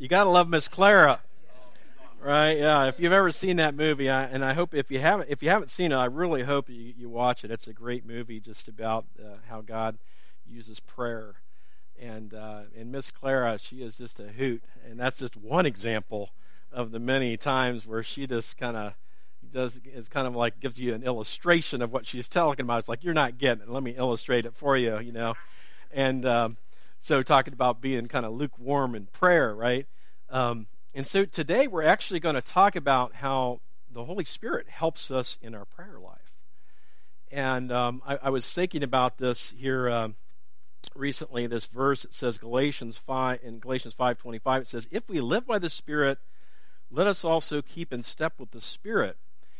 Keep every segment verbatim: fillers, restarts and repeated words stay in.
You got to love Miss Clara, right? Yeah. If you've ever seen that movie, I, and I hope if you haven't, if you haven't seen it, I really hope you, you watch it. It's a great movie, just about uh, how God uses prayer. And uh, and Miss Clara, she is just a hoot, and that's just one example of the many times where she just kind of does. It's kind of like gives you an illustration of what she's talking about. It's like, you're not getting it. Let me illustrate it for you, you know. And um, so talking about being kind of lukewarm in prayer, right? Um, and so today we're actually going to talk about how the Holy Spirit helps us in our prayer life. And um, I, I was thinking about this here um, recently. This verse, it says Galatians five in Galatians five twenty-five. It says, "If we live by the Spirit, let us also keep in step with the Spirit."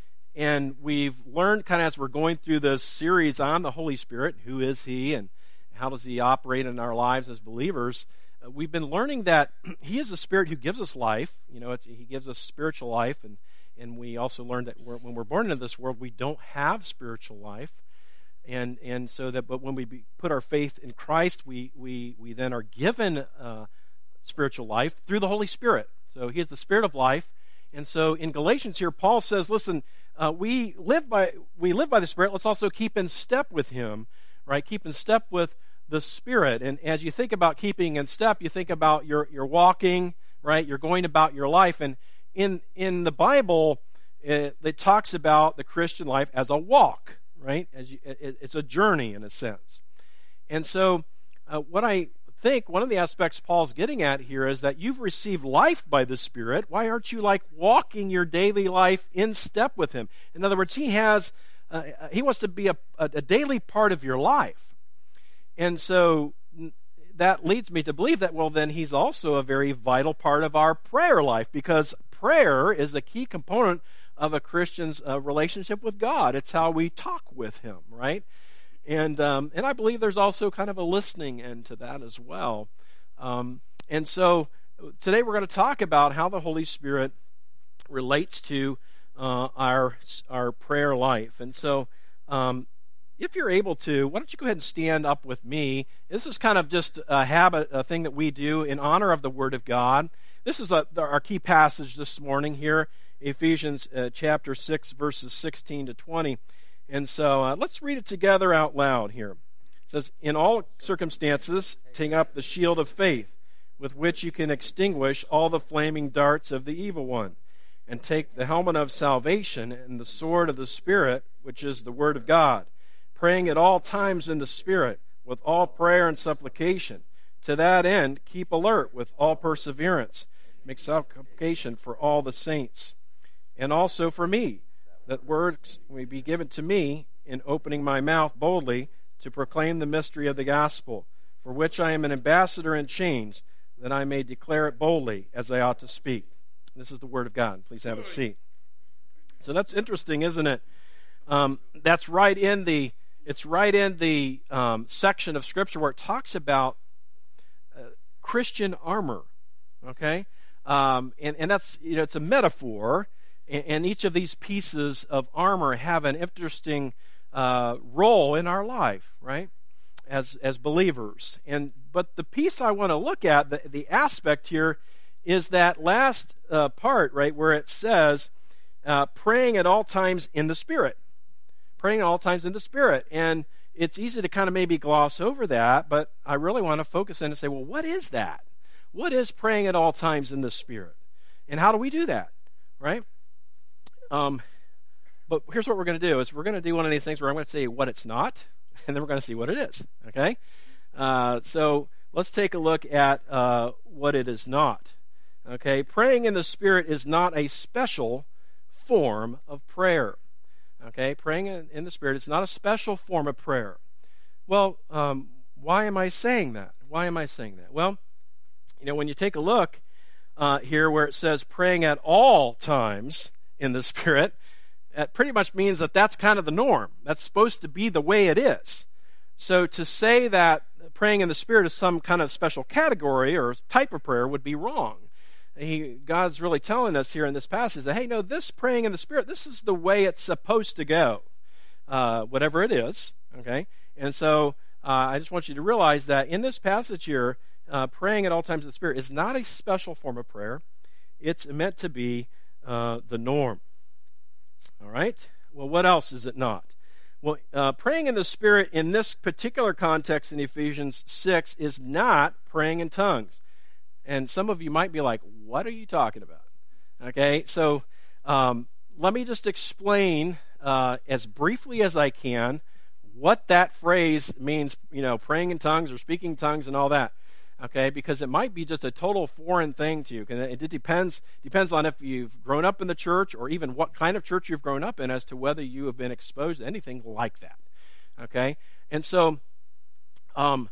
And we've learned, kind of as we're going through this series on the Holy Spirit, who is He and how does He operate in our lives as believers, uh, we've been learning that He is the Spirit who gives us life. You know, it's, He gives us spiritual life, and, and we also learned that we're, when we're born into this world, we don't have spiritual life. And and so that, but when we be, put our faith in Christ, we we we then are given uh, spiritual life through the Holy Spirit. So He is the Spirit of life. And so in Galatians here, Paul says, listen, uh, we live by we live by the Spirit. Let's also keep in step with Him, right? Keep in step with the Spirit. And as you think about keeping in step, you think about your your walking, right? You're going about your life. And in in the Bible, it, it talks about the Christian life as a walk, right? As you, it, it's a journey in a sense. And so uh, what I think one of the aspects Paul's getting at here is that you've received life by the Spirit. Why aren't you like walking your daily life in step with Him? In other words, He has uh, He wants to be a, a, a daily part of your life. And so that leads me to believe that, well, then He's also a very vital part of our prayer life, because prayer is a key component of a Christian's uh, relationship with God. It's how we talk with Him, right? And um, and I believe there's also kind of a listening end to that as well. Um, and so today we're going to talk about how the Holy Spirit relates to uh, our our prayer life. And so um, if you're able to, why don't you go ahead and stand up with me. This is kind of just a habit, a thing that we do in honor of the Word of God. This is a, our key passage this morning here, Ephesians uh, chapter six, verses sixteen to twenty. And so uh, let's read it together out loud here. It says, "In all circumstances, take up the shield of faith, with which you can extinguish all the flaming darts of the evil one, and take the helmet of salvation and the sword of the Spirit, which is the Word of God, praying at all times in the Spirit, with all prayer and supplication. To that end, keep alert with all perseverance, make supplication for all the saints, and also for me, that words may be given to me in opening my mouth boldly to proclaim the mystery of the gospel, for which I am an ambassador in chains, that I may declare it boldly as I ought to speak." This is the Word of God. Please have a seat. So that's interesting, isn't it? Um, that's right in the it's right in the um, section of Scripture where it talks about uh, Christian armor. Okay, um, and and that's you know it's a metaphor. And each of these pieces of armor have an interesting uh, role in our life, right? As as believers. And but the piece I want to look at, the, the aspect here, is that last uh, part, right, where it says, uh, praying at all times in the Spirit. Praying at all times in the Spirit. And it's easy to kind of maybe gloss over that, but I really want to focus in and say, well, what is that? What is praying at all times in the Spirit? And how do we do that, right? Um, but here's what we're going to do, is we're going to do one of these things where I'm going to say what it's not, and then we're going to see what it is, okay? Uh, so let's take a look at uh, what it is not, okay? Praying in the Spirit is not a special form of prayer, okay? Praying in, in the Spirit is not a special form of prayer. Well, um, why am I saying that? Why am I saying that? Well, you know, when you take a look uh, here where it says praying at all times in the Spirit, it pretty much means that that's kind of the norm. That's supposed to be the way it is. So to say that praying in the Spirit is some kind of special category or type of prayer would be wrong. He, God's really telling us here in this passage that, hey, no, this praying in the Spirit, this is the way it's supposed to go, uh, whatever it is, okay? And so uh, I just want you to realize that in this passage here, uh, praying at all times in the Spirit is not a special form of prayer. It's meant to be uh, the norm. All right? Well, what else is it not? Well, uh, praying in the Spirit in this particular context in Ephesians six is not praying in tongues. And some of you might be like, what are you talking about? Okay, so um, let me just explain uh, as briefly as I can what that phrase means, you know, praying in tongues or speaking tongues and all that. Okay, because it might be just a total foreign thing to you. And it depends depends on if you've grown up in the church or even what kind of church you've grown up in as to whether you have been exposed to anything like that. Okay, and so um,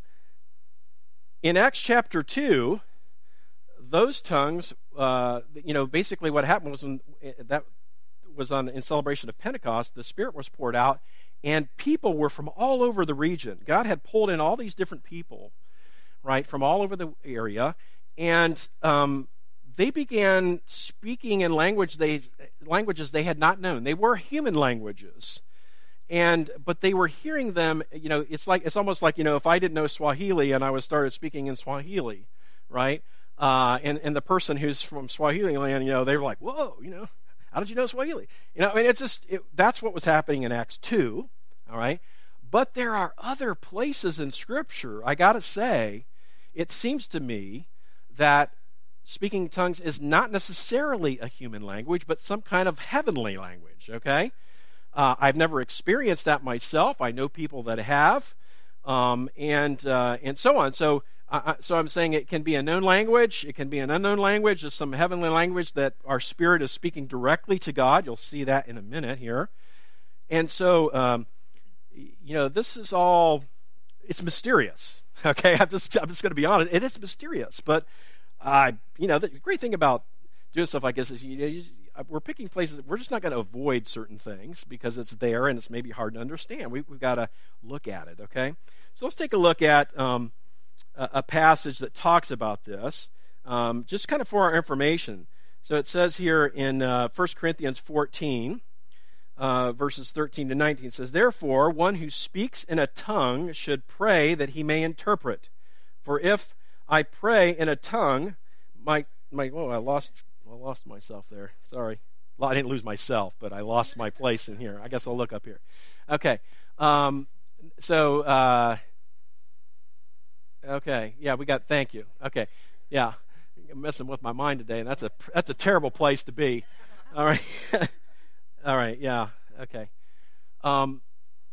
in Acts chapter two, those tongues, uh, you know, basically what happened was when, that was on in celebration of Pentecost, the Spirit was poured out, and people were from all over the region. God had pulled in all these different people, right, from all over the area, and um, they began speaking in language they languages they had not known. They were human languages, and but they were hearing them. You know, it's like it's almost like, you know, if I didn't know Swahili and I was started speaking in Swahili, right, uh, and and the person who's from Swahili land, you know, they were like, whoa, you know, how did you know Swahili? You know, I mean, it's just it, that's what was happening in Acts two, all right. But there are other places in Scripture, I got to say, it seems to me that speaking tongues is not necessarily a human language, but some kind of heavenly language, okay? Uh, I've never experienced that myself. I know people that have, um, and uh, and so on. So, uh, so I'm saying it can be a known language, it can be an unknown language, just some heavenly language that our spirit is speaking directly to God. You'll see that in a minute here. And so... Um, You know, this is all, it's mysterious, okay? I'm just I'm just going to be honest. It is mysterious, but, uh, you know, the great thing about doing stuff like this is, you know, you, we're picking places, that we're just not going to avoid certain things because it's there and it's maybe hard to understand. We, we've got to look at it, okay? So let's take a look at um, a, a passage that talks about this, um, just kind of for our information. So it says here in uh, First Corinthians fourteen, Uh, verses thirteen to nineteen, it says, "Therefore, one who speaks in a tongue should pray that he may interpret. For if I pray in a tongue, my my oh, I lost I lost myself there. Sorry, well, I didn't lose myself, but I lost my place in here. I guess I'll look up here. Okay, um, so uh, okay, yeah, we got. Thank you. Okay, yeah, I'm messing with my mind today, and that's a that's a terrible place to be. All right." All right, yeah, okay. Um,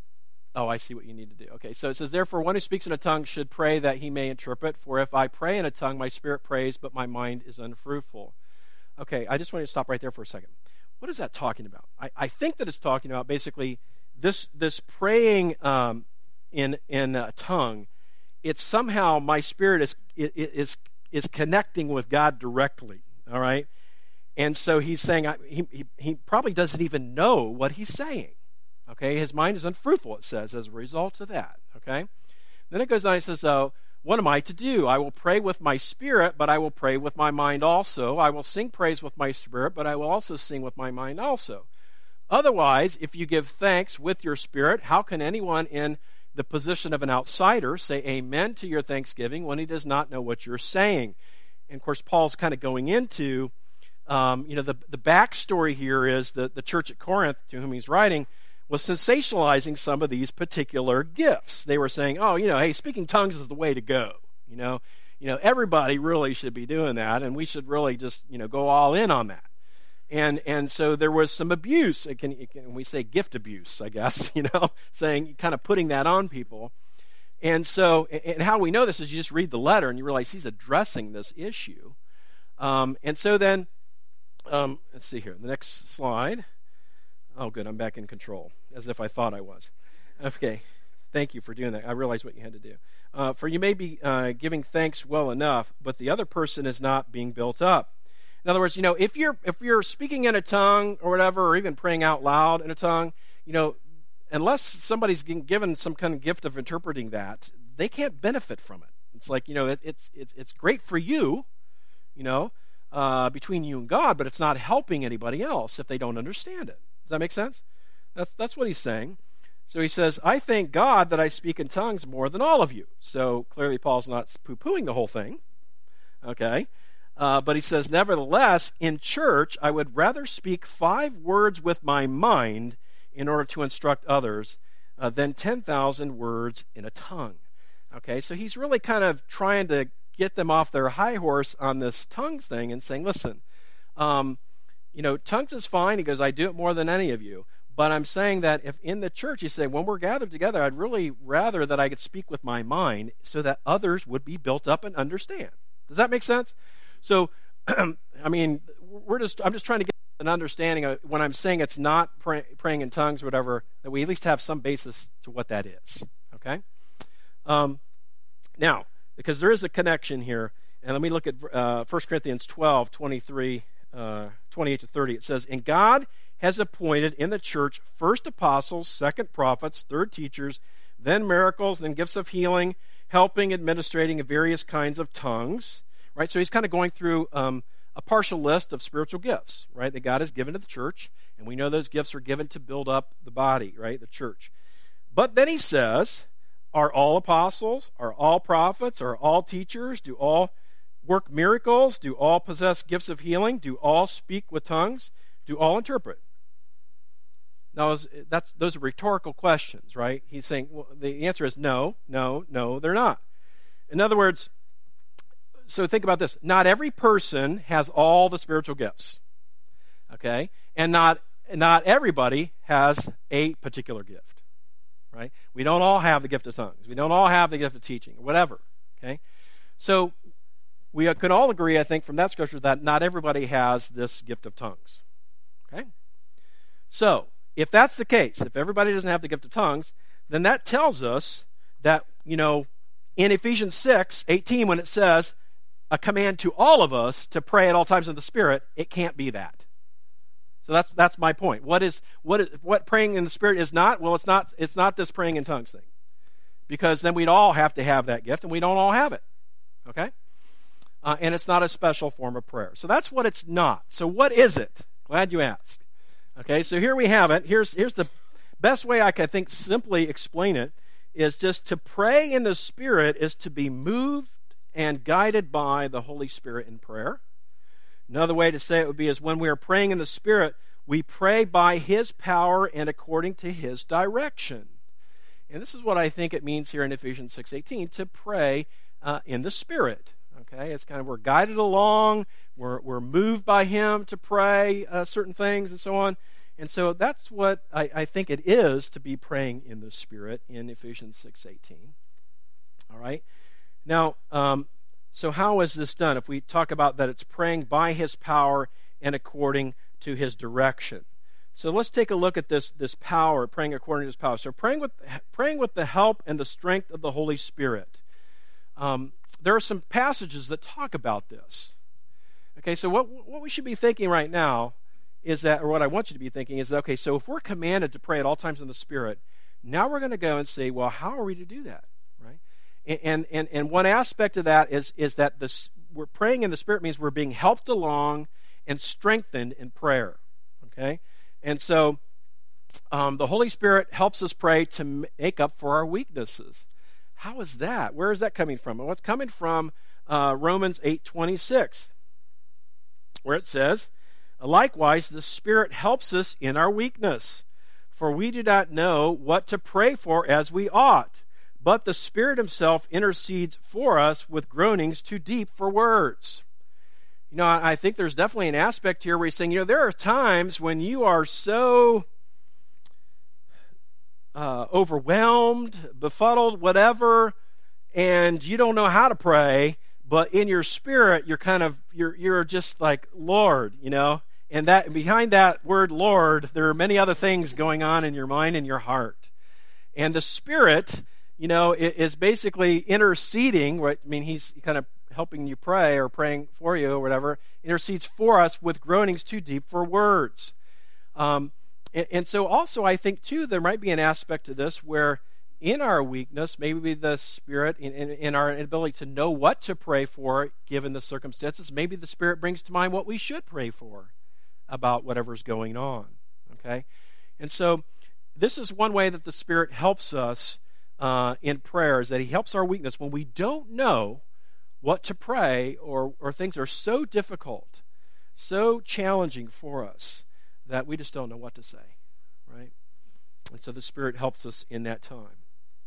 oh, I see what you need to do. Okay, so it says, "Therefore, one who speaks in a tongue should pray that he may interpret. For if I pray in a tongue, my spirit prays, but my mind is unfruitful." Okay, I just want to stop right there for a second. What is that talking about? I, I think that it's talking about basically this this praying um, in in a tongue. It's somehow my spirit is is is connecting with God directly. All right. And so he's saying, he, he he probably doesn't even know what he's saying. Okay, his mind is unfruitful, it says, as a result of that. Okay, then it goes on, it says, oh, what am I to do? I will pray with my spirit, but I will pray with my mind also. I will sing praise with my spirit, but I will also sing with my mind also. Otherwise, if you give thanks with your spirit, how can anyone in the position of an outsider say amen to your thanksgiving when he does not know what you're saying? And of course, Paul's kind of going into Um, you know, the, the backstory here is that the church at Corinth, to whom he's writing, was sensationalizing some of these particular gifts. They were saying, oh, you know, hey, speaking tongues is the way to go. You know, you know, everybody really should be doing that, and we should really just, you know, go all in on that. And and so there was some abuse. It can, it can we say gift abuse, I guess, you know, saying, kind of putting that on people. And so, and how we know this is you just read the letter and you realize he's addressing this issue. Um, and so then, Um, let's see here. The next slide. Oh, good. I'm back in control, as if I thought I was. Okay. Thank you for doing that. I realized what you had to do. Uh, for you may be uh, giving thanks well enough, but the other person is not being built up. In other words, you know, if you're if you're speaking in a tongue or whatever, or even praying out loud in a tongue, you know, unless somebody's given some kind of gift of interpreting that, they can't benefit from it. It's like, you know, it, it's it's it's great for you, you know. Uh, between you and God, but it's not helping anybody else if they don't understand it. Does that make sense? That's that's what he's saying. So he says, I thank God that I speak in tongues more than all of you. So clearly Paul's not poo-pooing the whole thing. Okay? Uh, but he says, nevertheless, in church, I would rather speak five words with my mind in order to instruct others uh, than ten thousand words in a tongue. Okay? So he's really kind of trying to get them off their high horse on this tongues thing and saying, listen, um, you know, tongues is fine. He goes, I do it more than any of you. But I'm saying that if in the church, he's saying, when we're gathered together, I'd really rather that I could speak with my mind so that others would be built up and understand. Does that make sense? So, I mean, we're just, I'm just trying to get an understanding of when I'm saying it's not pray, praying in tongues or whatever, that we at least have some basis to what that is. Okay? Um, now, because there is a connection here, and let me look at uh, First Corinthians twelve, twenty-three, uh, twenty-eight to thirty. It says, and God has appointed in the church first apostles, second prophets, third teachers, then miracles, then gifts of healing, helping, administrating various kinds of tongues. Right? So he's kind of going through um, a partial list of spiritual gifts, right, that God has given to the church, and we know those gifts are given to build up the body, right, the church. But then he says, are all apostles, are all prophets, are all teachers, do all work miracles, do all possess gifts of healing, do all speak with tongues, do all interpret? Now, that's, those are rhetorical questions, right? He's saying, well, the answer is no, no, no, they're not. In other words, so think about this. Not every person has all the spiritual gifts, okay? And not, not everybody has a particular gift, right? We don't all have the gift of tongues. We don't all have the gift of teaching, whatever, okay? So we can all agree, I think, from that scripture that not everybody has this gift of tongues, okay? So, if that's the case, if everybody doesn't have the gift of tongues, then that tells us that, you know, in Ephesians six eighteen, when it says a command to all of us to pray at all times in the Spirit, it can't be that. So that's that's my point. What is what is what praying in the Spirit is not? Well, it's not it's not this praying in tongues thing, because then we'd all have to have that gift, and we don't all have it. Okay, uh, and it's not a special form of prayer. So that's what it's not. So what is it? Glad you asked. Okay, so here we have it. Here's here's the best way I can think simply explain it is just to pray in the Spirit is to be moved and guided by the Holy Spirit in prayer. Another way to say it would be is when we are praying in the Spirit, we pray by His power and according to His direction. And this is what I think it means here in Ephesians six eighteen, to pray uh, in the Spirit. Okay, it's kind of we're guided along, we're we're moved by Him to pray uh, certain things and so on. And so that's what I, I think it is to be praying in the Spirit in Ephesians six eighteen. All right. Now, um, so how is this done? If we talk about that it's praying by His power and according to His direction. So let's take a look at this, this power, praying according to His power. So praying with, praying with the help and the strength of the Holy Spirit. Um, there are some passages that talk about this. Okay, so what, what we should be thinking right now is that, or what I want you to be thinking is that, okay, so if we're commanded to pray at all times in the Spirit, now we're going to go and say, well, how are we to do that? And and and one aspect of that is is that this we're praying in the Spirit means we're being helped along and strengthened in prayer. Okay, and so um, the Holy Spirit helps us pray to make up for our weaknesses. How is that? Where is that coming from? Well, it's coming from uh, Romans eight twenty-six, where it says, "Likewise, the Spirit helps us in our weakness, for we do not know what to pray for as we ought. But the Spirit Himself intercedes for us with groanings too deep for words." You know, I think there's definitely an aspect here where He's saying, you know, there are times when you are so uh, overwhelmed, befuddled, whatever, and you don't know how to pray, but in your spirit, you're kind of, you're you're just like, Lord, you know, and that behind that word Lord, there are many other things going on in your mind and your heart. And the Spirit, you know, is basically interceding, right? I mean, He's kind of helping you pray or praying for you or whatever, intercedes for us with groanings too deep for words. Um, and, and so also I think, too, there might be an aspect to this where in our weakness, maybe the Spirit, in, in, in our inability to know what to pray for given the circumstances, maybe the Spirit brings to mind what we should pray for about whatever's going on, okay? And so this is one way that the Spirit helps us uh, in prayer, is that he helps our weakness when we don't know what to pray, or, or things are so difficult, so challenging for us that we just don't know what to say, right? And so the Spirit helps us in that time.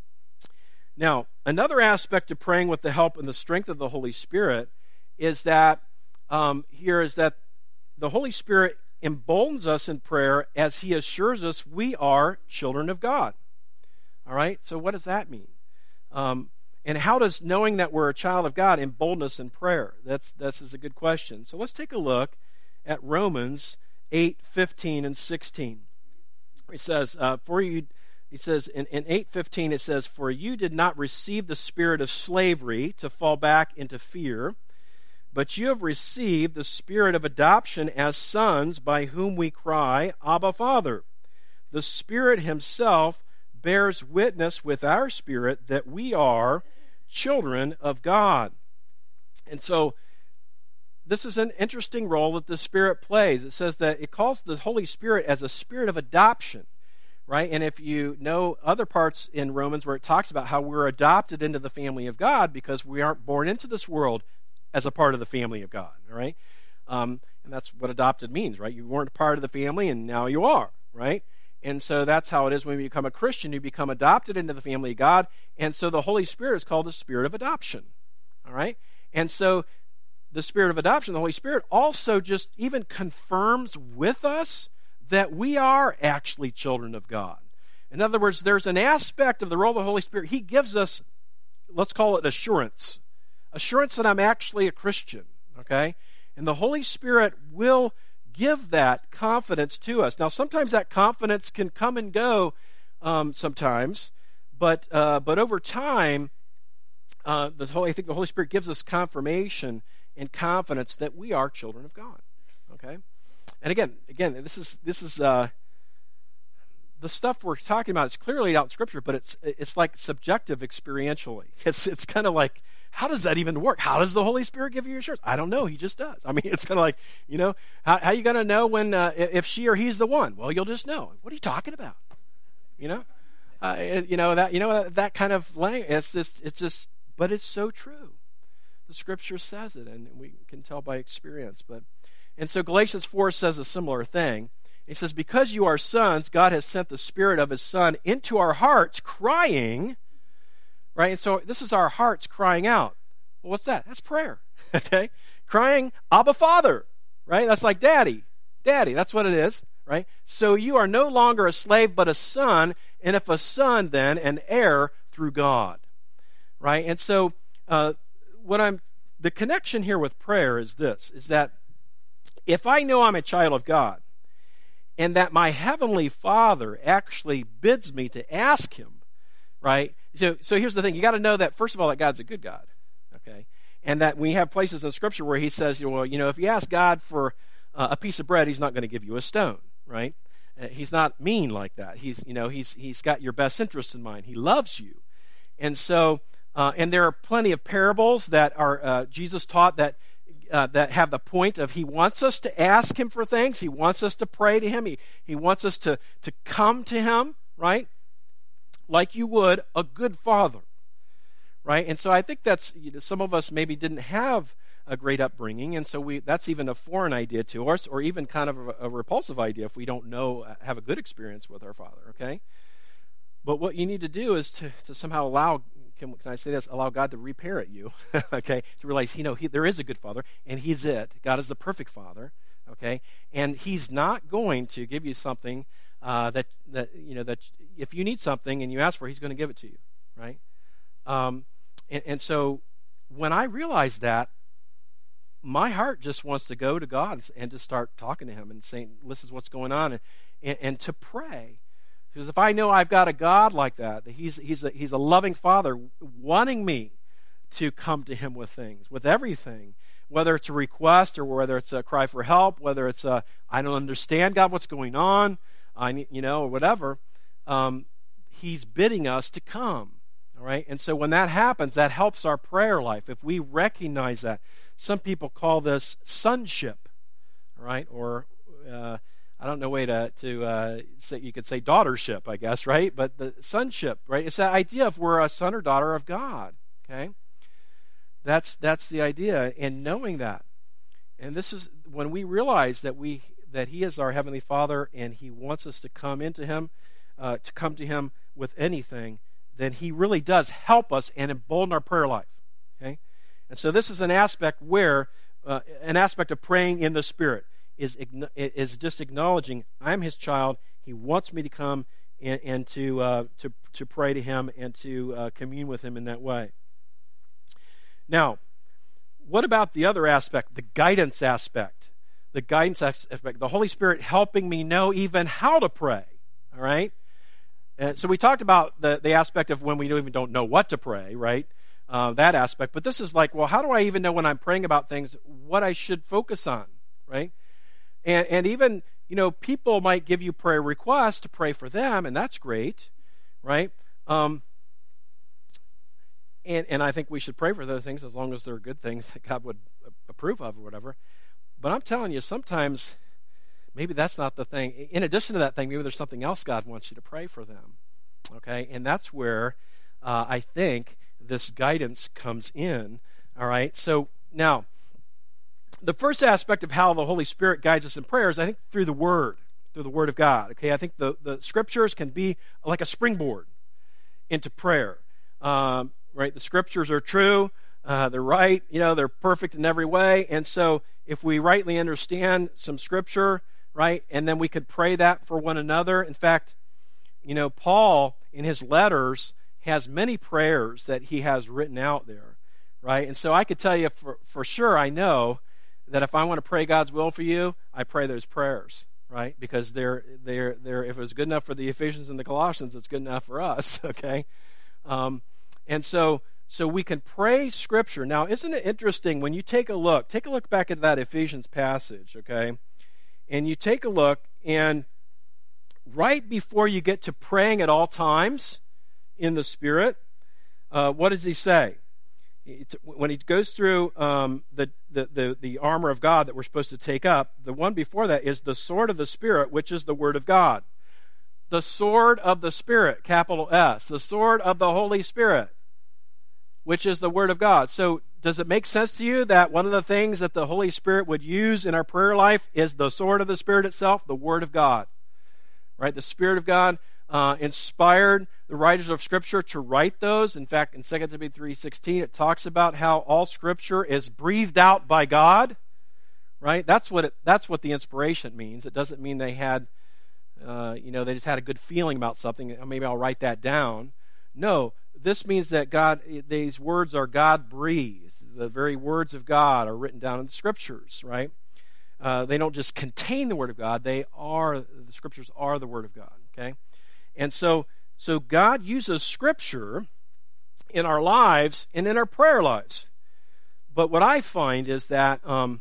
Now, another aspect of praying with the help and the strength of the Holy Spirit is that, um, here is that the Holy Spirit emboldens us in prayer as he assures us we are children of God. All right? So what does that mean? Um, and how does knowing that we're a child of God embolden us in prayer? That's, that's is a good question. So let's take a look at Romans eight fifteen and sixteen. It says, uh, for you, he says in, in eight fifteen, it says, for you did not receive the spirit of slavery to fall back into fear, but you have received the spirit of adoption as sons, by whom we cry, Abba, Father. The Spirit himself bears witness with our spirit that we are children of God. And so this is an interesting role that the Spirit plays. It says that it calls the Holy Spirit as a spirit of adoption, right? And if you know other parts in Romans where it talks about how we're adopted into the family of God because we aren't born into this world as a part of the family of God, all right? Um, and that's what adopted means, right? You weren't a part of the family, and now you are, right? And so that's how it is when you become a Christian. You become adopted into the family of God, and so the Holy Spirit is called the Spirit of adoption, all right? And so the Spirit of adoption, the Holy Spirit, also just even confirms with us that we are actually children of God. In other words, there's an aspect of the role of the Holy Spirit. He gives us, let's call it assurance. Assurance that I'm actually a Christian, okay? And the Holy Spirit will give that confidence to us. Now, sometimes that confidence can come and go um, sometimes, but uh, but over time, uh, the Holy, I think the Holy Spirit gives us confirmation and confidence that we are children of God, okay? And again, again, this is this is uh, the stuff we're talking about. It's clearly out in Scripture, but it's it's like subjective experientially. It's it's kind of like, how does that even work? How does the Holy Spirit give you assurance? I don't know. He just does. I mean, it's kind of like, you know, how, how are you going to know when uh, if she or he's the one? Well, you'll just know. What are you talking about? You know, uh, it, you know that you know that, that kind of language. It's just it's just, but it's so true. The Scripture says it, and we can tell by experience. But and so Galatians four says a similar thing. It says, because you are sons, God has sent the Spirit of his Son into our hearts, crying. Right? And so this is our hearts crying out. Well, what's that? That's prayer. Okay? Crying, Abba, Father. Right? That's like daddy. Daddy, that's what it is. Right? So you are no longer a slave, but a son, and if a son, then an heir through God. Right? And so uh, what I'm, the connection here with prayer is this, is that if I know I'm a child of God, and that my heavenly Father actually bids me to ask him, right? So, so here's the thing. You got to know that, first of all, that God's a good God, okay? And that we have places in Scripture where he says, well, you know, if you ask God for uh, a piece of bread, he's not going to give you a stone, right? Uh, he's not mean like that. He's, you know, he's he's got your best interest in mind. He loves you. And so, uh, and there are plenty of parables that are, uh, Jesus taught that Uh, that have the point of he wants us to ask him for things. He wants us to pray to him. He, he wants us to, to come to him, right? Like you would a good father, right? And so I think that's, you know, some of us maybe didn't have a great upbringing, and so we that's even a foreign idea to us, or even kind of a, a repulsive idea if we don't know, have a good experience with our Father, okay? But what you need to do is to, to somehow allow, can, can I say this, allow God to reparent you, okay, to realize, you know, he, there is a good Father, and he's it. God is the perfect Father, okay, and he's not going to give you something uh, that, that, you know, that if you need something and you ask for it, he's going to give it to you, right? Um, and, and so when I realize that, my heart just wants to go to God and to start talking to him and saying, this is what's going on, and, and, and to pray. Because if I know I've got a God like that, that he's, he's, a, he's a loving Father wanting me to come to him with things, with everything, whether it's a request or whether it's a cry for help, whether it's a, I don't understand, God, what's going on, I need, you know, or whatever, um, he's bidding us to come, all right? And so when that happens, that helps our prayer life. If we recognize that, some people call this sonship, all right, or... Uh, I don't know way to to uh, say, you could say daughtership, I guess, right? But the sonship, right? It's that idea of we're a son or daughter of God. Okay, that's that's the idea, and knowing that, and this is when we realize that we that He is our Heavenly Father, and He wants us to come into Him, uh, to come to Him with anything. Then He really does help us and embolden our prayer life. Okay, and so this is an aspect where uh, an aspect of praying in the Spirit. Is, is just acknowledging I'm His child. He wants me to come and, and to, uh, to to pray to Him and to uh, commune with Him in that way. Now, what about the other aspect, the guidance aspect? The guidance aspect, the Holy Spirit helping me know even how to pray. All right. And so we talked about the the aspect of when we even don't know what to pray, right? Uh, that aspect. But this is like, well, how do I even know when I'm praying about things what I should focus on, right? And, and even, you know, people might give you prayer requests to pray for them, and that's great, right? Um, and, and I think we should pray for those things as long as they're good things that God would approve of or whatever. But I'm telling you, sometimes maybe that's not the thing. In addition to that thing, maybe there's something else God wants you to pray for them, okay? And that's where uh, I think this guidance comes in, all right? So now, the first aspect of how the Holy Spirit guides us in prayer is, I think, through the Word, through the Word of God. Okay, I think the, the Scriptures can be like a springboard into prayer. Um, right, the Scriptures are true, uh, they're right, you know, they're perfect in every way, and so if we rightly understand some Scripture, right, and then we could pray that for one another. In fact, you know, Paul in his letters has many prayers that he has written out there, right, and so I could tell you for for sure, I know that if I want to pray God's will for you, I pray those prayers, right? Because they're they're they're if it was good enough for the Ephesians and the Colossians, it's good enough for us, okay? Um, and so so we can pray Scripture. Now, isn't it interesting when you take a look? Take a look back at that Ephesians passage, okay? And you take a look, and right before you get to praying at all times in the Spirit, uh, what does he say? When he goes through um, the, the, the, the armor of God that we're supposed to take up, the one before that is the sword of the Spirit, which is the Word of God. The sword of the Spirit, capital S. The sword of the Holy Spirit, which is the Word of God. So does it make sense to you that one of the things that the Holy Spirit would use in our prayer life is the sword of the Spirit itself, the Word of God? Right? The Spirit of God Uh, inspired the writers of Scripture to write those. In fact, in Second Timothy three sixteen, it talks about how all Scripture is breathed out by God. Right? That's what it, that's what the inspiration means. It doesn't mean they had, uh, you know, they just had a good feeling about something. Maybe I'll write that down. No, this means that God, these words are God breathed. The very words of God are written down in the Scriptures. Right? Uh, they don't just contain the Word of God. They are the Scriptures are the Word of God. Okay. And so, so God uses Scripture in our lives and in our prayer lives. But what I find is that um,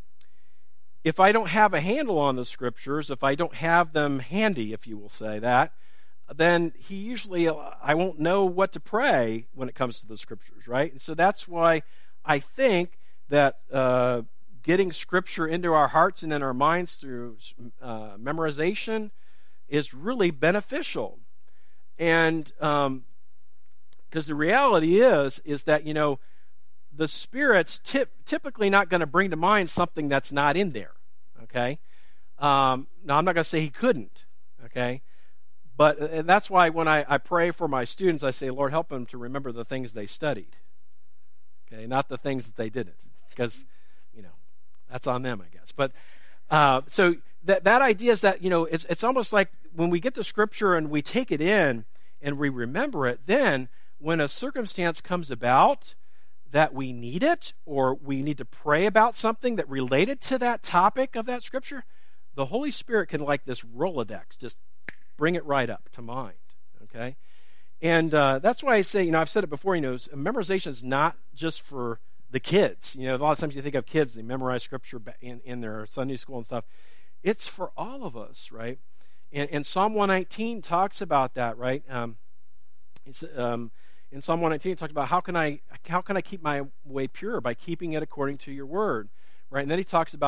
if I don't have a handle on the Scriptures, if I don't have them handy, if you will say that, then he usually, I won't know what to pray when it comes to the Scriptures, right? And so that's why I think that uh, getting Scripture into our hearts and in our minds through uh, memorization is really beneficial. And um, because the reality is, is that, you know, the Spirit's tip, typically not going to bring to mind something that's not in there, okay? Um, now, I'm not going to say he couldn't, okay? But and that's why when I, I pray for my students, I say, Lord, help them to remember the things they studied, okay? Not the things that they didn't, because, you know, that's on them, I guess. But uh, so that that idea is that, you know, it's it's almost like when we get the Scripture and we take it in and we remember it, then when a circumstance comes about that we need it, or we need to pray about something that related to that topic of that Scripture, the Holy Spirit can, like this Rolodex, just bring it right up to mind, okay? And uh, that's why I say, you know, I've said it before, you know, memorization is not just for the kids. You know, a lot of times you think of kids, they memorize Scripture in, in their Sunday school and stuff. It's for all of us, right? And, and Psalm one nineteen talks about that, right? Um, it's, um, in Psalm one nineteen, it talks about how can I how can I keep my way pure by keeping it according to your word, right? And then he talks about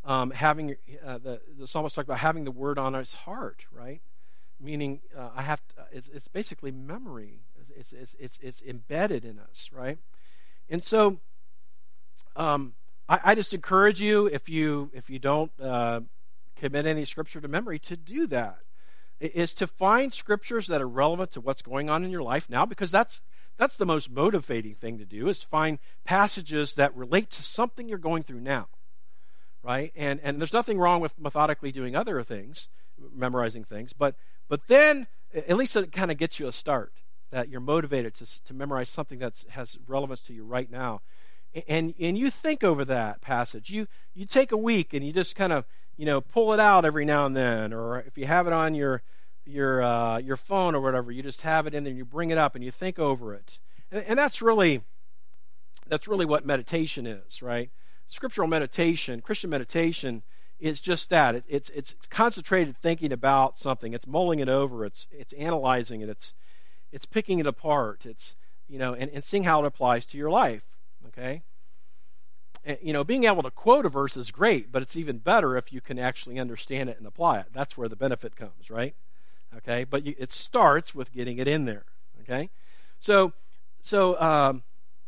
Um, having uh, the, the psalmist talked about having the word on his heart, right? Meaning, uh, I have to, it's, it's basically memory. It's, it's it's it's embedded in us, right? And so, um, I, I just encourage you, if you if you don't uh, commit any scripture to memory, to do that. It is to find scriptures that are relevant to what's going on in your life now, because that's that's the most motivating thing to do, is find passages that relate to something you're going through now. Right? And and there's nothing wrong with methodically doing other things, memorizing things, but but then at least it kind of gets you a start, that you're motivated to to memorize something that has relevance to you right now. And and you think over that passage. You you take a week and you just kind of, you know, pull it out every now and then, or if you have it on your your uh, your phone or whatever, you just have it in there and you bring it up and you think over it. And, and that's really that's really what meditation is, right? Scriptural meditation, Christian meditation, is just that. It, it's it's concentrated thinking about something. It's mulling it over. It's it's analyzing it. It's it's picking it apart. It's you know and, and seeing how it applies to your life. Okay. And, you know, being able to quote a verse is great, but it's even better if you can actually understand it and apply it. That's where the benefit comes, right? Okay. But you, it starts with getting it in there. Okay. So so. Um,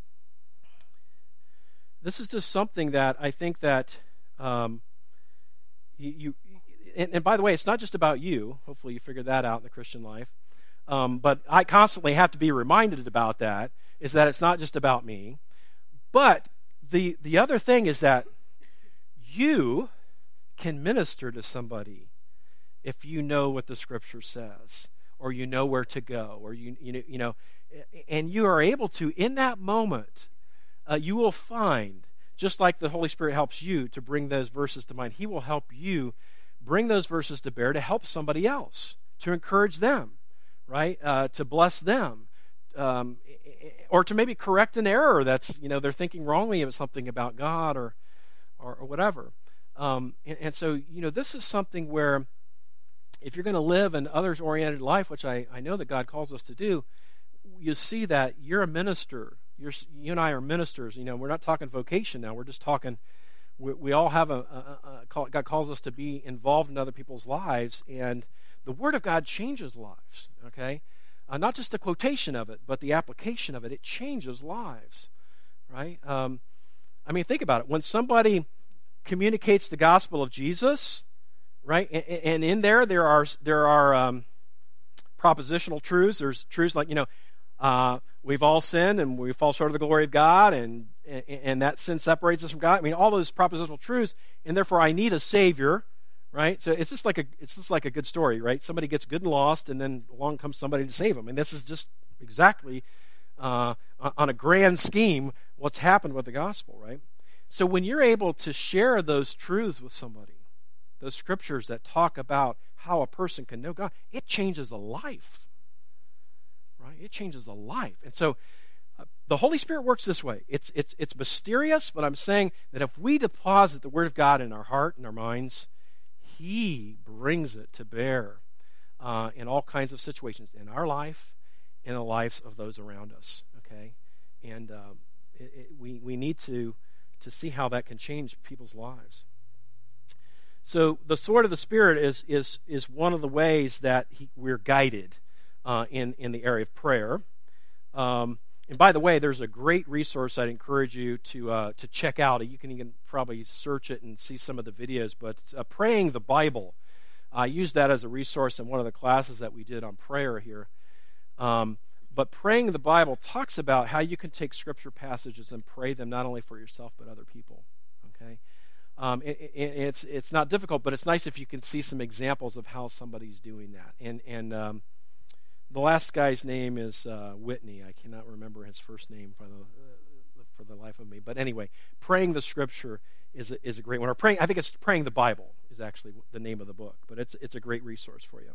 This is just something that I think that um, you, you and, and by the way, it's not just about you. Hopefully you figured that out in the Christian life. Um, but I constantly have to be reminded about that, is that it's not just about me. But the the other thing is that you can minister to somebody if you know what the Scripture says, or you know where to go, or you you know, you know and you are able to, in that moment, Uh, you will find, just like the Holy Spirit helps you to bring those verses to mind, He will help you bring those verses to bear to help somebody else, to encourage them, right? Uh, to bless them, um, or to maybe correct an error that's, you know, they're thinking wrongly of something about God or or, or whatever. Um, and, and so, you know, this is something where if you're going to live an others-oriented life, which I, I know that God calls us to do, you see that you're a minister. You're, you and I are ministers. You know, we're not talking vocation now. We're just talking. We, we all have a, a, a call, God calls us to be involved in other people's lives, and the Word of God changes lives. Okay, uh, not just the quotation of it, but the application of it. It changes lives, right? Um, I mean, think about it. When somebody communicates the gospel of Jesus, right, and, and in there there are there are um, propositional truths. There's truths like, you know. Uh, we've all sinned and we fall short of the glory of God, and, and and that sin separates us from God. I mean, all those propositional truths, and therefore I need a Savior, right? So it's just like a it's just like a good story, right? Somebody gets good and lost, and then along comes somebody to save them. And this is just exactly uh, on a grand scheme what's happened with the gospel, right? So when you're able to share those truths with somebody, those scriptures that talk about how a person can know God, it changes a life. Right? It changes a life. And so uh, the Holy Spirit works this way. It's it's it's mysterious, but I'm saying that if we deposit the Word of God in our heart and our minds, He brings it to bear uh, in all kinds of situations in our life, in the lives of those around us. Okay, and um, it, it, we we need to to see how that can change people's lives. So the sword of the Spirit is is is one of the ways that he, we're guided uh, in in the area of prayer. Um, and by the way, there's a great resource I'd encourage you to uh, to check out. You can even probably search it and see some of the videos. But it's, uh, Praying the Bible. I used that as a resource in one of the classes that we did on prayer here. Um, but Praying the Bible talks about how you can take scripture passages and pray them not only for yourself but other people. Okay, um, it, it, it's it's not difficult, but it's nice if you can see some examples of how somebody's doing that. And and um, the last guy's name is uh, Whitney. I cannot remember his first name for the uh, for the life of me. But anyway, Praying the Scripture is a, is a great one. Or praying, I think it's Praying the Bible is actually the name of the book. But it's it's a great resource for you.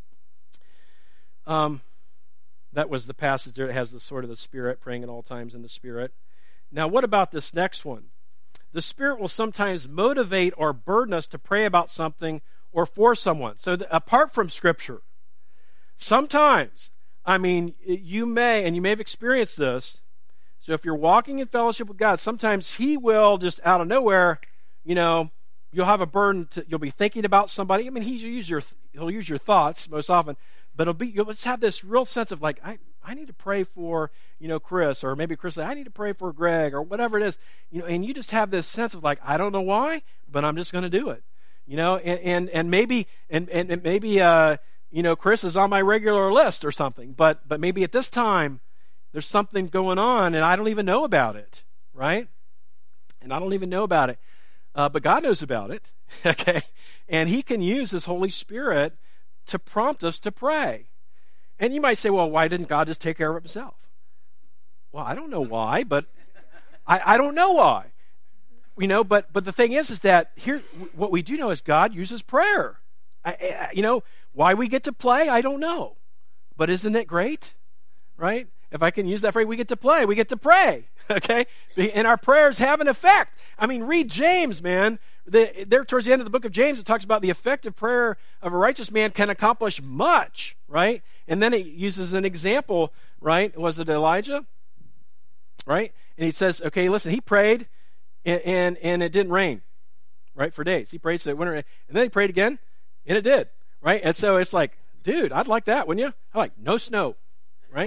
Um. That was the passage there. It has the sword of the Spirit, praying at all times in the Spirit. Now, what about this next one? The Spirit will sometimes motivate or burden us to pray about something or for someone. So the, apart from Scripture, sometimes, I mean, you may, and you may have experienced this, so if you're walking in fellowship with God, sometimes He will just out of nowhere, you know, You'll have a burden. To, you'll be thinking about somebody. I mean, he'll use your he'll use your thoughts most often, but it'll be you'll just have this real sense of like I I need to pray for you know Chris, or maybe Chris I need to pray for Greg, or whatever it is. You know, and you just have this sense of like I don't know why, but I'm just going to do it. You know, and and, and maybe and and, and maybe uh, you know Chris is on my regular list or something, but but maybe at this time there's something going on and I don't even know about it, right? And I don't even know about it. Uh, but God knows about it, okay? And he can use his Holy Spirit to prompt us to pray. And you might say, well, why didn't God just take care of it himself? Well, I don't know why, but I, I don't know why. You know, but but the thing is, is that here, what we do know is God uses prayer. I, I, you know, why we get to play, I don't know. But isn't it great, right? If I can use that phrase, we get to play, we get to pray, okay? And our prayers have an effect. I mean, read James, man. The, there towards the end of the book of James, it talks about the effective prayer of a righteous man can accomplish much, right? And then it uses an example, right? Was it Elijah? Right? And he says, okay, listen, he prayed and, and, and it didn't rain, right, for days. He prayed so it wouldn't rain. And then he prayed again and it did, right? And so it's like, dude, I'd like that, wouldn't you? I like no snow, right?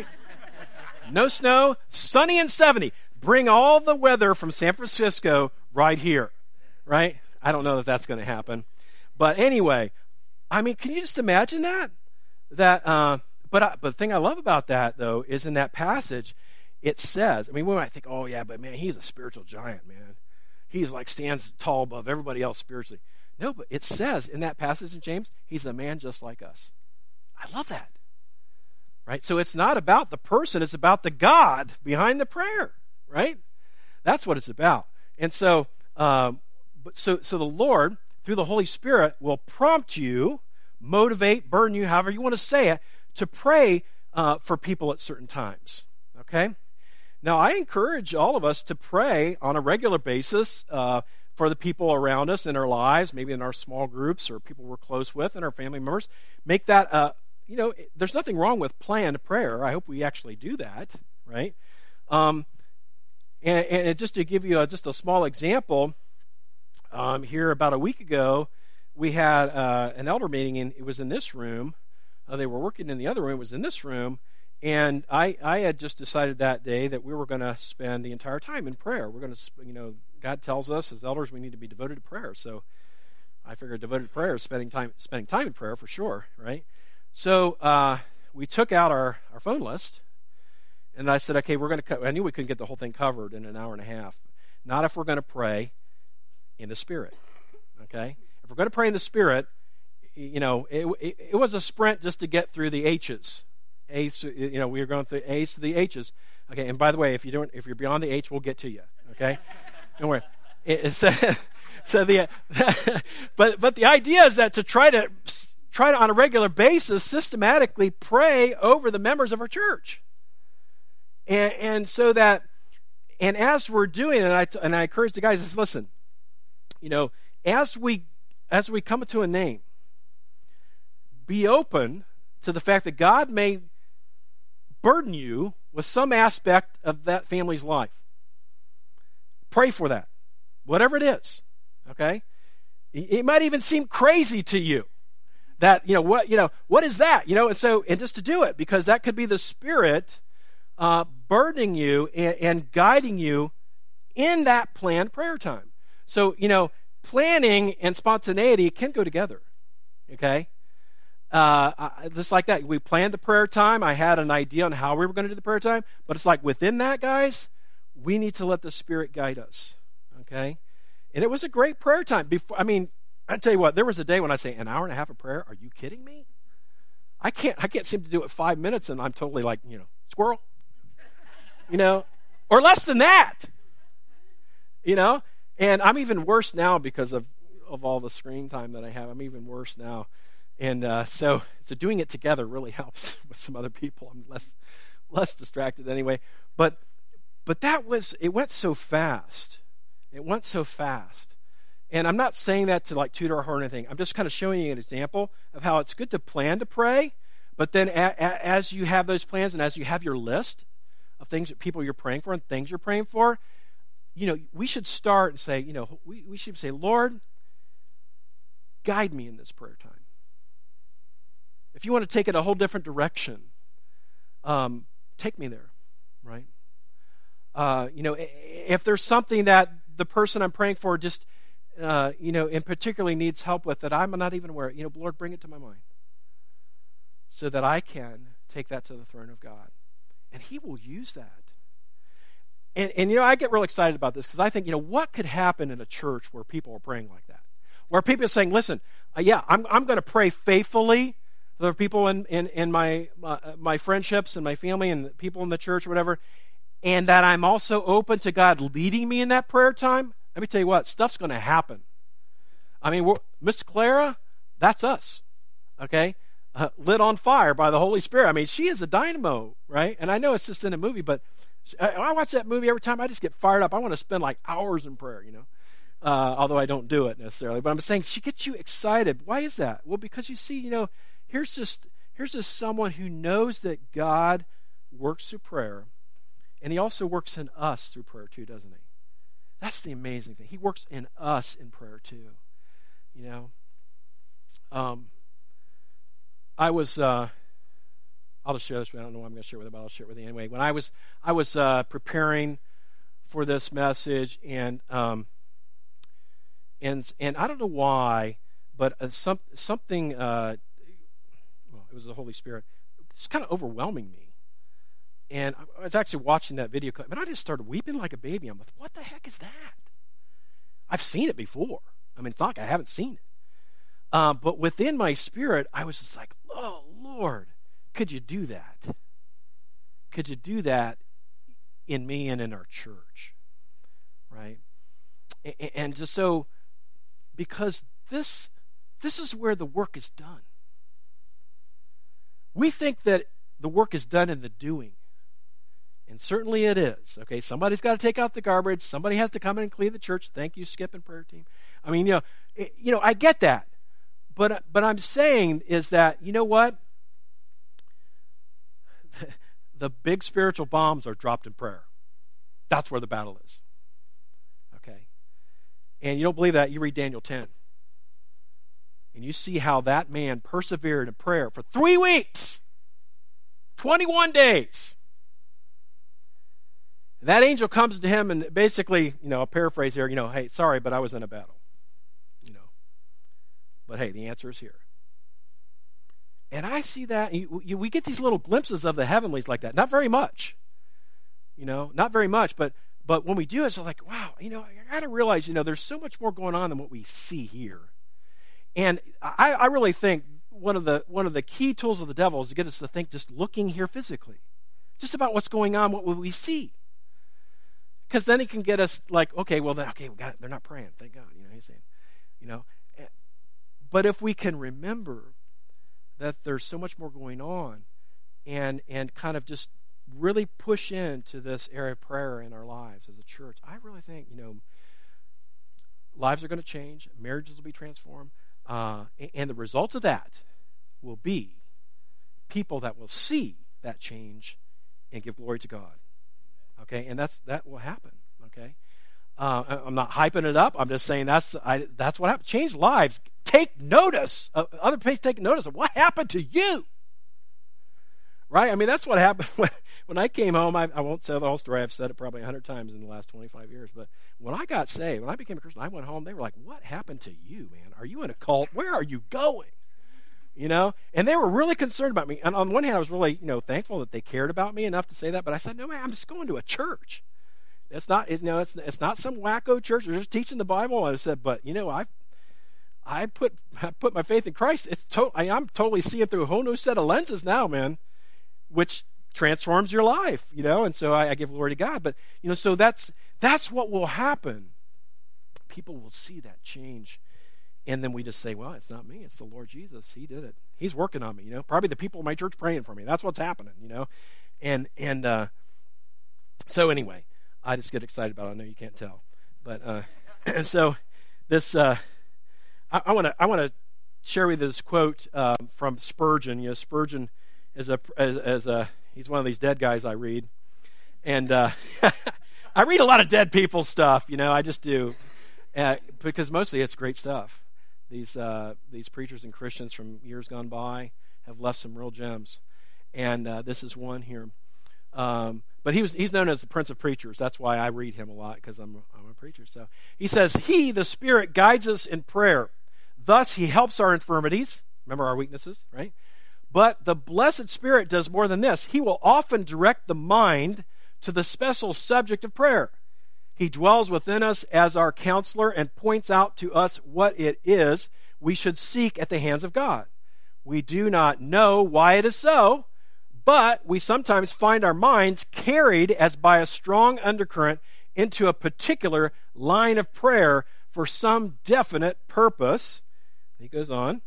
No snow, sunny and seventy. Bring all the weather from San Francisco right here, right? I don't know that that's going to happen. But anyway, I mean, can you just imagine that? That, uh, but, I, but the thing I love about that, though, is in that passage, it says, I mean, we might think, oh, yeah, but man, he's a spiritual giant, man. He's like stands tall above everybody else spiritually. No, but it says in that passage in James, he's a man just like us. I love that. Right? So it's not about the person, it's about the God behind the prayer, right? That's what it's about. And so, um, but so, so the Lord, through the Holy Spirit, will prompt you, motivate, burden you, however you want to say it, to pray uh, for people at certain times, okay? Now, I encourage all of us to pray on a regular basis uh, for the people around us in our lives, maybe in our small groups or people we're close with and our family members. Make that a You know, there's nothing wrong with planned prayer. I hope we actually do that, right? Um, and, and just to give you a, just a small example, um, here about a week ago, we had uh, an elder meeting, and it was in this room. Uh, they were working in the other room. It was in this room. And I, I had just decided that day that we were going to spend the entire time in prayer. We're going to, you know, God tells us as elders we need to be devoted to prayer. So I figured devoted to prayer is spending time, spending time in prayer for sure, right? So uh, we took out our, our phone list, and I said, okay, we're going to co- I knew we couldn't get the whole thing covered in an hour and a half. Not if we're going to pray in the Spirit, okay? If we're going to pray in the Spirit, you know, it, it, it was a sprint just to get through the H's. A's, you know, we were going through A's to the H's. Okay, and by the way, if you don't, if you're beyond the H, we'll get to you, okay? Don't worry. It, it's, so the, but but the idea is that to try to try to on a regular basis systematically pray over the members of our church, and and so that, and as we're doing it, and I and I encourage the guys, is listen, you know, as we as we come to a name, be open to the fact that God may burden you with some aspect of that family's life. Pray for that, whatever it is. Okay, it might even seem crazy to you that, you know, what, you know, what is that? You know, and so, and just to do it, because that could be the Spirit uh, burdening you and, and guiding you in that planned prayer time. So, you know, planning and spontaneity can go together. Okay. Uh, just like that. We planned the prayer time. I had an idea on how we were going to do the prayer time, but it's like within that, guys, we need to let the Spirit guide us. Okay? And it was a great prayer time. Before, I mean, I tell you what, there was a day when I say an hour and a half of prayer. Are you kidding me? I can't. I can't seem to do it five minutes, and I'm totally like, you know, squirrel. You know, or less than that. You know, and I'm even worse now because of of all the screen time that I have. I'm even worse now. And uh, so, so doing it together really helps with some other people. I'm less, less distracted anyway. But, but that was, it went so fast. It went so fast. And I'm not saying that to like tutor or anything. I'm just kind of showing you an example of how it's good to plan to pray. But then a, a, as you have those plans and as you have your list of things that people you're praying for and things you're praying for, you know, we should start and say, you know, we, we should say, Lord, guide me in this prayer time. If you want to take it a whole different direction, um, take me there, right? Uh, you know, if there's something that the person I'm praying for just, uh, you know, in particularly needs help with that I'm not even aware of, you know, Lord, bring it to my mind so that I can take that to the throne of God. And he will use that. And, and you know, I get real excited about this because I think, you know, what could happen in a church where people are praying like that? Where people are saying, listen, uh, yeah, I'm I'm going to pray faithfully. There are people in, in, in my, my my friendships and my family and people in the church or whatever, and that I'm also open to God leading me in that prayer time. Let me tell you what, stuff's going to happen. I mean, Miss Clara, that's us, okay? Uh, lit on fire by the Holy Spirit. I mean, she is a dynamo, right? And I know it's just in a movie, but I, I watch that movie every time. I just get fired up. I want to spend like hours in prayer, you know, uh, although I don't do it necessarily. But I'm saying she gets you excited. Why is that? Well, because you see, you know, here's just here's just someone who knows that God works through prayer, and he also works in us through prayer too, doesn't he? That's the amazing thing. He works in us in prayer too, you know. Um, I was, uh, I'll just share this. I don't know what I'm going to share with you, but I'll share it with you anyway. When I was, I was uh, preparing for this message, and um, and and I don't know why, but uh, some something. Uh, well, it was the Holy Spirit. It's kind of overwhelming me, and I was actually watching that video clip, and I just started weeping like a baby. I'm like, what the heck is that? I've seen it before. I mean, it's not like I haven't seen it. Uh, but within my spirit, I was just like, oh, Lord, could you do that? Could you do that in me and in our church? Right? And, and just so, because this, this is where the work is done. We think that the work is done in the doing. And certainly it is. Okay, somebody's got to take out the garbage. Somebody has to come in and clean the church. Thank you, Skip and prayer team. I mean, you know, it, you know, I get that. But but I'm saying is that, you know what? The, the big spiritual bombs are dropped in prayer. That's where the battle is. Okay? And you don't believe that, you read Daniel ten. And you see how that man persevered in prayer for three weeks. twenty-one days. And that angel comes to him and basically, you know, I'll paraphrase here, you know, hey, sorry, but I was in a battle. But hey, the answer is here. And I see that, you, you, we get these little glimpses of the heavenlies like that. Not very much. You know, not very much. But but when we do it, it's like, wow, you know, I got to realize, you know, there's so much more going on than what we see here. And I, I really think one of the one of the key tools of the devil is to get us to think just looking here physically. Just about what's going on, what will we see? Because then he can get us like, okay, well, then, okay, we got it. They're not praying. Thank God. You know, he's saying, you know. But if we can remember that there's so much more going on and and kind of just really push into this area of prayer in our lives as a church, I really think, you know, lives are going to change, marriages will be transformed, uh, and the result of that will be people that will see that change and give glory to God. Okay? And that's that will happen. Okay? Uh, I'm not hyping it up. I'm just saying that's I, that's what happened. Change lives. Take notice. Uh, other people take notice of what happened to you. Right? I mean, that's what happened when, when I came home. I, I won't say the whole story. I've said it probably a hundred times in the last twenty-five years. But when I got saved, when I became a Christian, I went home. They were like, what happened to you, man? Are you in a cult? Where are you going? You know? And they were really concerned about me. And on one hand, I was really, you know, thankful that they cared about me enough to say that. But I said, no, man, I'm just going to a church. It's not, you know, it's it's not some wacko church. They're just teaching the Bible. And I said, but you know, I, I put I put my faith in Christ. It's to, I, I'm totally seeing through a whole new set of lenses now, man, which transforms your life, you know. And so I, I give glory to God. But you know, so that's that's what will happen. People will see that change, and then we just say, well, it's not me. It's the Lord Jesus. He did it. He's working on me. You know, probably the people in my church praying for me. That's what's happening. You know, and and uh, so anyway. I just get excited about it. I know you can't tell, but uh, and so this uh, I want to I want to share with you this quote um, from Spurgeon. You know, Spurgeon is a as, as a he's one of these dead guys I read, and uh, I read a lot of dead people stuff. You know, I just do uh, because mostly it's great stuff. these uh, these preachers and Christians from years gone by have left some real gems, and uh, this is one here. Um, but he was he's known as the Prince of Preachers. That's why I read him a lot, because I'm I'm a preacher. So he says, "He, the Spirit, guides us in prayer. Thus, He helps our infirmities." Remember our weaknesses, right? But the blessed Spirit does more than this. He will often direct the mind to the special subject of prayer. He dwells within us as our counselor and points out to us what it is we should seek at the hands of God. We do not know why it is so, but we sometimes find our minds carried as by a strong undercurrent into a particular line of prayer for some definite purpose. He goes on.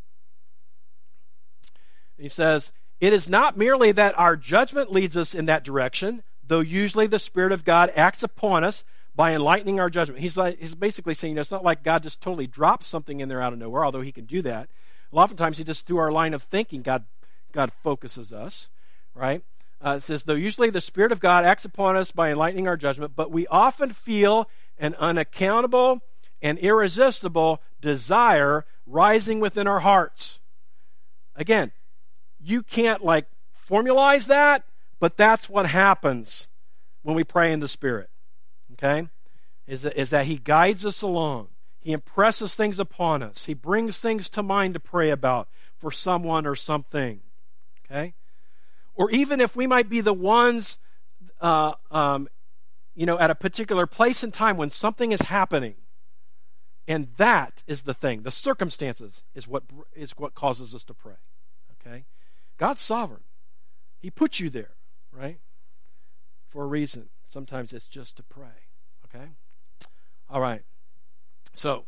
He says, "It is not merely that our judgment leads us in that direction, though usually the Spirit of God acts upon us by enlightening our judgment." He's like, he's basically saying, you know, it's not like God just totally drops something in there out of nowhere, although He can do that. Oftentimes, He just, through our line of thinking, God, God focuses us, right? Uh, it says, though usually the Spirit of God acts upon us by enlightening our judgment, but we often feel an unaccountable and irresistible desire rising within our hearts. Again, you can't like formalize that, but that's what happens when we pray in the Spirit. Okay? Is that, is that He guides us along. He impresses things upon us. He brings things to mind to pray about for someone or something. Okay? Or even if we might be the ones, uh, um, you know, at a particular place and time when something is happening. And that is the thing. The circumstances is what is what causes us to pray. Okay? God's sovereign. He put you there, right? For a reason. Sometimes it's just to pray. Okay? All right. So,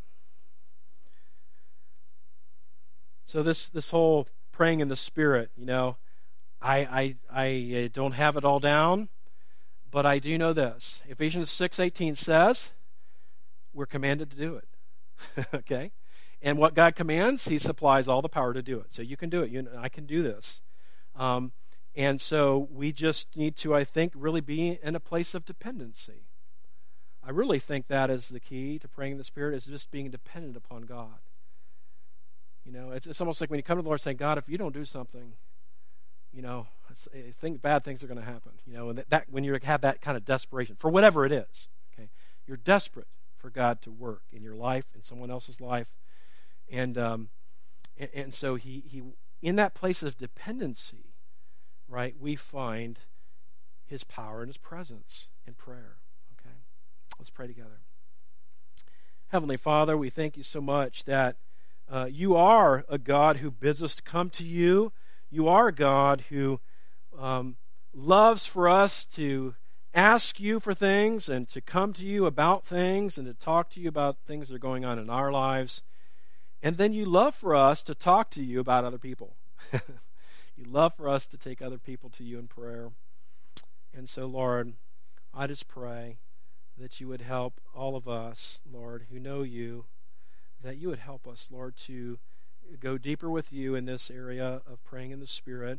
so this this whole praying in the Spirit, you know, I I I don't have it all down, but I do know this. Ephesians six eighteen says we're commanded to do it. Okay? And what God commands, He supplies all the power to do it. So you can do it. You, I can do this. Um, and so we just need to, I think, really be in a place of dependency. I really think that is the key to praying in the Spirit, is just being dependent upon God. You know, it's, it's almost like when you come to the Lord saying, God, if you don't do something, you know, I think bad things are going to happen. You know, and that, that when you have that kind of desperation, for whatever it is, okay, you're desperate for God to work in your life, in someone else's life. And um, and, and so he, he, in that place of dependency, right, we find His power and His presence in prayer. Okay, let's pray together. Heavenly Father, we thank You so much that uh, You are a God who bids us to come to You. You are a God who um, loves for us to ask You for things and to come to You about things and to talk to You about things that are going on in our lives. And then You love for us to talk to You about other people. You love for us to take other people to You in prayer. And so, Lord, I just pray that You would help all of us, Lord, who know You, that You would help us, Lord, to go deeper with You in this area of praying in the Spirit,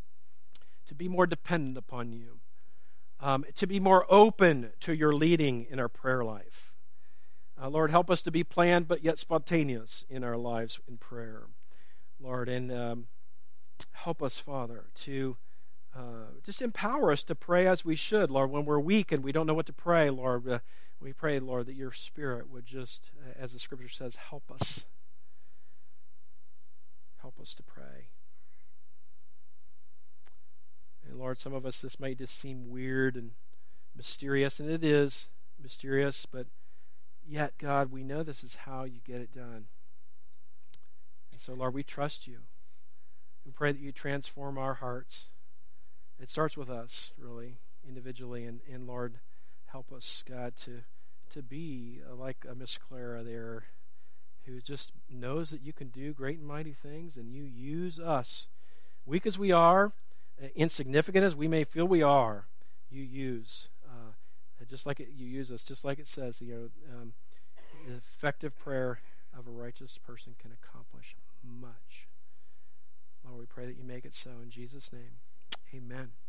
to be more dependent upon You, um, to be more open to Your leading in our prayer life. Uh, Lord, help us to be planned but yet spontaneous in our lives in prayer. Lord, and um, help us, Father, to uh, just empower us to pray as we should, Lord. When we're weak and we don't know what to pray, Lord, uh, we pray, Lord, that Your Spirit would just, as the Scripture says, help us. Help us to pray. And Lord, some of us, this may just seem weird and mysterious, and it is mysterious, but yet, God, we know this is how You get it done. And so, Lord, we trust You. We pray that You transform our hearts. It starts with us, really, individually. And, and Lord, help us, God, to, to be like a Miss Clara there, who just knows that You can do great and mighty things, and You use us. Weak as we are, insignificant as we may feel we are, You use uh, just like it, You use us, just like it says, you know, um, the effective prayer of a righteous person can accomplish much. Lord, we pray that You make it so. In Jesus' name, amen.